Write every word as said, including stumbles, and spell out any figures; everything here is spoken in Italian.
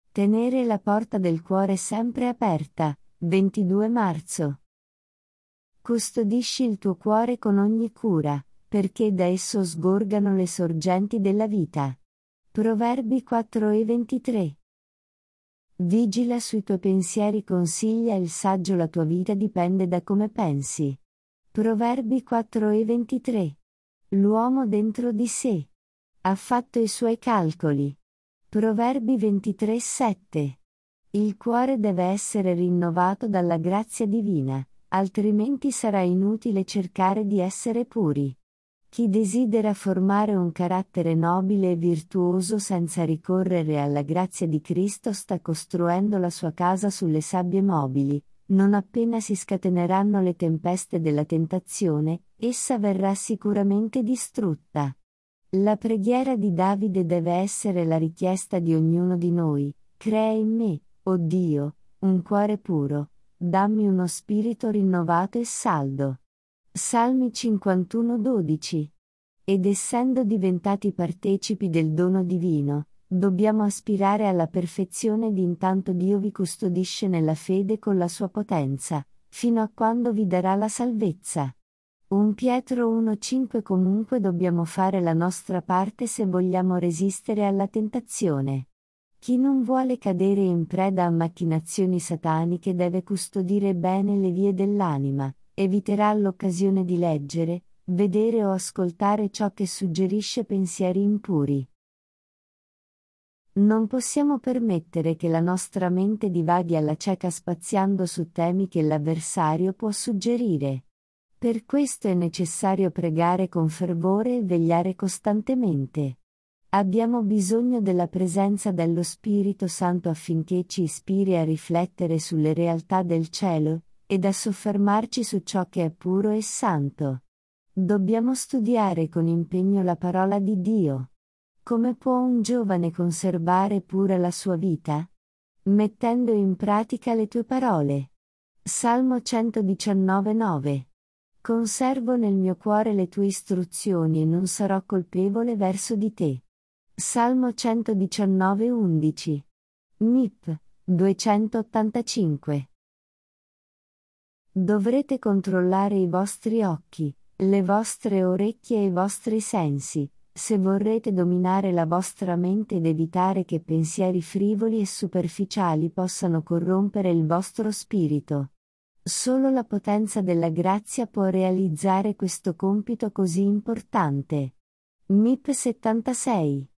Tenere la porta del cuore sempre aperta. ventidue marzo. Custodisci il tuo cuore con ogni cura, perché da esso sgorgano le sorgenti della vita. Proverbi quattro e ventitré. Vigila sui tuoi pensieri, consiglia il saggio, la tua vita dipende da come pensi. Proverbi quattro e ventitré. L'uomo dentro di sé ha fatto i suoi calcoli. Proverbi ventitré sette. Il cuore deve essere rinnovato dalla grazia divina, altrimenti sarà inutile cercare di essere puri. Chi desidera formare un carattere nobile e virtuoso senza ricorrere alla grazia di Cristo sta costruendo la sua casa sulle sabbie mobili. Non appena si scateneranno le tempeste della tentazione, essa verrà sicuramente distrutta. La preghiera di Davide deve essere la richiesta di ognuno di noi: crea in me, o Dio, un cuore puro, dammi uno spirito rinnovato e saldo. Salmi cinquantuno dodici. Ed essendo diventati partecipi del dono divino, dobbiamo aspirare alla perfezione ed intanto Dio vi custodisce nella fede con la sua potenza, fino a quando vi darà la salvezza. primo Pietro uno cinque. Comunque dobbiamo fare la nostra parte se vogliamo resistere alla tentazione. Chi non vuole cadere in preda a macchinazioni sataniche deve custodire bene le vie dell'anima, eviterà l'occasione di leggere, vedere o ascoltare ciò che suggerisce pensieri impuri. Non possiamo permettere che la nostra mente divaghi alla cieca spaziando su temi che l'avversario può suggerire. Per questo è necessario pregare con fervore e vegliare costantemente. Abbiamo bisogno della presenza dello Spirito Santo affinché ci ispiri a riflettere sulle realtà del cielo, ed a soffermarci su ciò che è puro e santo. Dobbiamo studiare con impegno la parola di Dio. Come può un giovane conservare pura la sua vita? Mettendo in pratica le tue parole. Salmo centodiciannove nove. Conservo nel mio cuore le tue istruzioni e non sarò colpevole verso di te. Salmo centodiciannove undici. M I P duecentottantacinque. Dovrete controllare i vostri occhi, le vostre orecchie e i vostri sensi, se vorrete dominare la vostra mente ed evitare che pensieri frivoli e superficiali possano corrompere il vostro spirito. Solo la potenza della grazia può realizzare questo compito così importante. M I P settantasei.